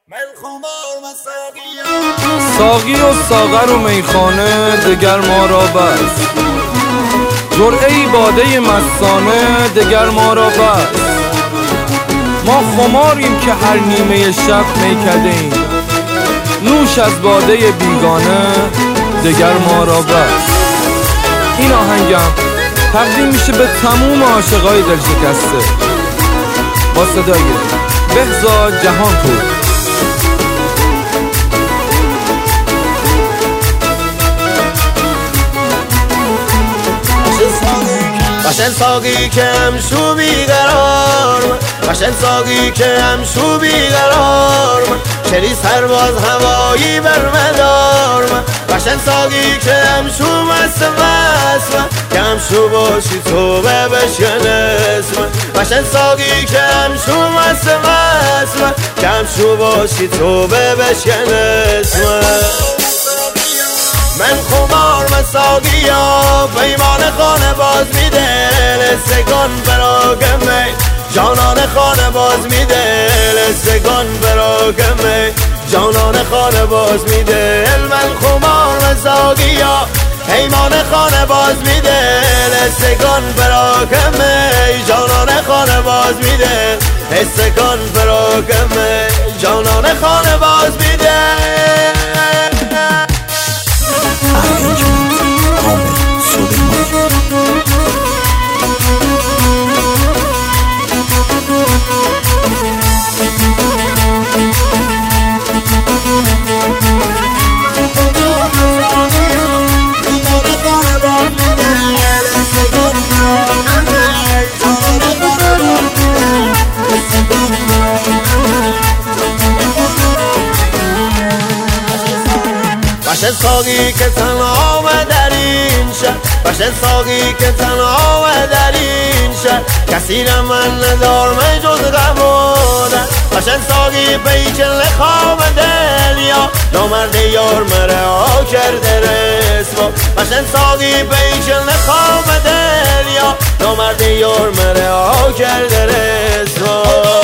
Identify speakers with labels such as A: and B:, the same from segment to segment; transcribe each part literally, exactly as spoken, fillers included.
A: ساقی و ساغر و میخانه دگر ما را بس، جرعه‌ای باده مستانه دگر ما را بس. ما خماریم که هر نیمه شب میکده ایم، نوش از باده بیگانه دگر ما را بس. این آهنگم تقدیم میشه به تموم عاشقای دل شکسته با صدای بهزاد جهانپور.
B: قشن ساقی که همشو بیقرار من، قشن ساقی که همشو بیقرار من، شری سرباز هوایی بر مدار من. قشن ساقی که همشو مست مست من، که همشو باشی تو بشکن اسم من. قشن ساقی که همشو مست مست من، که همشو باشی تو بشکن اسم من. من خمار مساقیا پیمان خانه باز میده، لستگان براگمه جانان خانه باز میده، لستگان براگمه جانان خانه باز میده. من خمار مساقیا پیمان خانه باز میده، لستگان براگمه جانان خانه باز میده، لستگان براگمه جانان خانه باز میده. قشن ساقی که تنها در این شهر، قشن ساقی که تنها در این شهر، کسی را من ندار من جز غم بودن. قشن ساقی پیچل خواب دل یا نامرد یار مرا کرده رسوا. قشن ساقی پیچل خواب دل یا نامرد یار مرا کرده رسوا.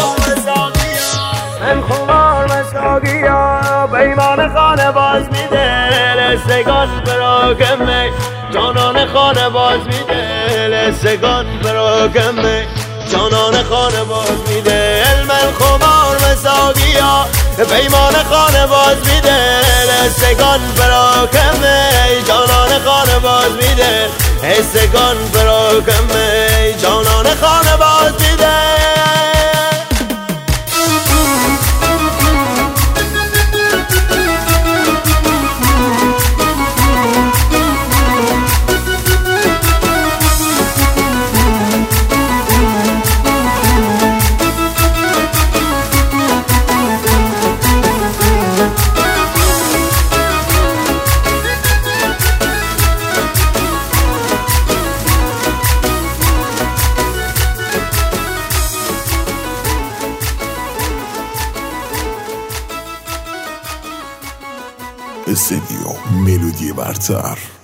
B: من خمار مساقیا پیمان خانه باز میده، لستگان براگمه جانان خانه باز میده، لستگان براگمه جانان خانه باز میده. من خمار مساقیا پیمان خانه باز میده، لستگان براگمه جانان خانه باز میده، لستگان براگمه جانان خانه باز میده.
C: استدیو ملودی برتر.